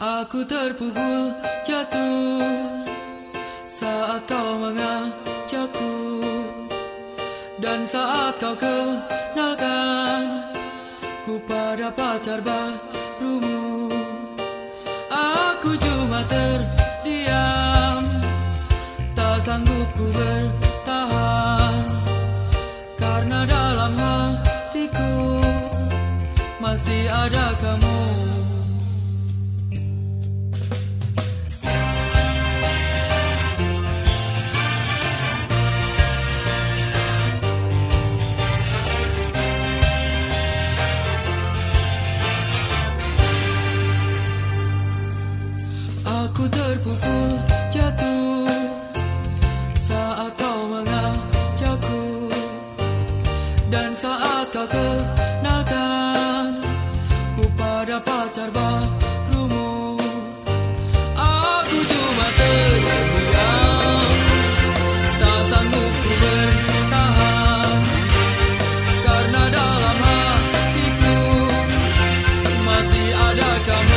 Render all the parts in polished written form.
Aku terpukul jatuh saat kau mengajakku, dan saat kau kenalkan ku pada pacar barumu. Aku cuma terdiam, tak sanggup ku bertahan, karena dalam hatiku masih ada kamu. Aku terpukul jatuh saat kau mengajakku, dan saat kau kenalkan ku pada pacar barumu. Aku cuma terdiam, tak sanggup ku bertahan, karena dalam hatiku masih ada kamu.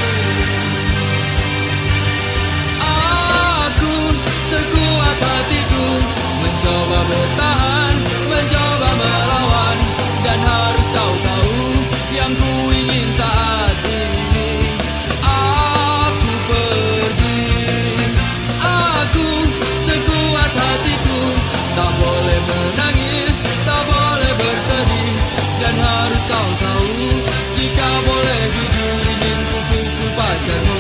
Mencoba bertahan, mencoba melawan, dan harus kau tahu yang ku ingin saat ini. Aku pergi, aku sekuat hatiku, tak boleh menangis, tak boleh bersedih, dan harus kau tahu jika boleh jujur ingin ku pukul pacarmu.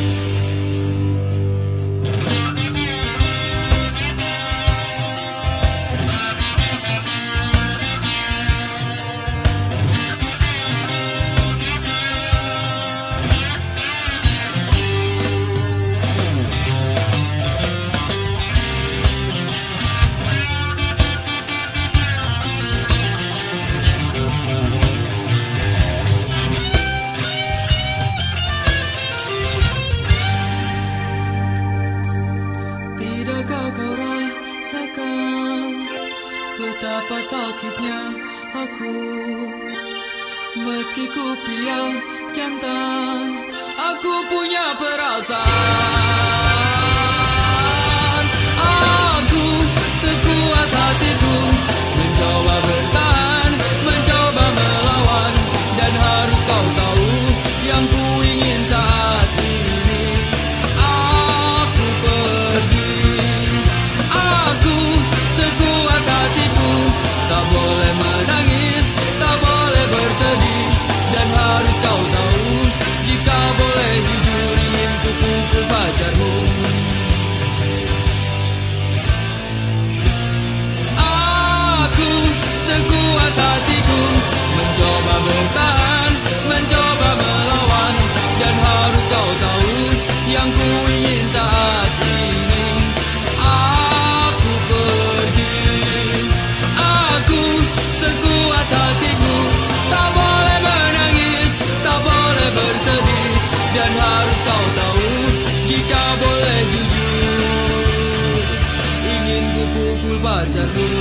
Tidakkah kau rasakan betapa sakitnya aku? Meski ku pria jantan, aku punya perasaan. Aku sekuat hatiku, mencoba bertahan, mencoba melawan, dan harus kau tahu yang ku ingin saat ini. Aku pergi, aku sekuat hatiku, tak boleh menangis, tak boleh bersedih, dan harus kau tahu jika boleh jujur ingin ku pukul pacarmu. Aku sekuat hatiku, mencoba bertahan, mencoba melawan, dan harus kau tahu yang ku ingin saat ini. Aku pergi, aku sekuat hatiku, tak boleh menangis, tak boleh bersedih, dan harus kau tahu jika boleh jujur ingin ku pukul pacarmu.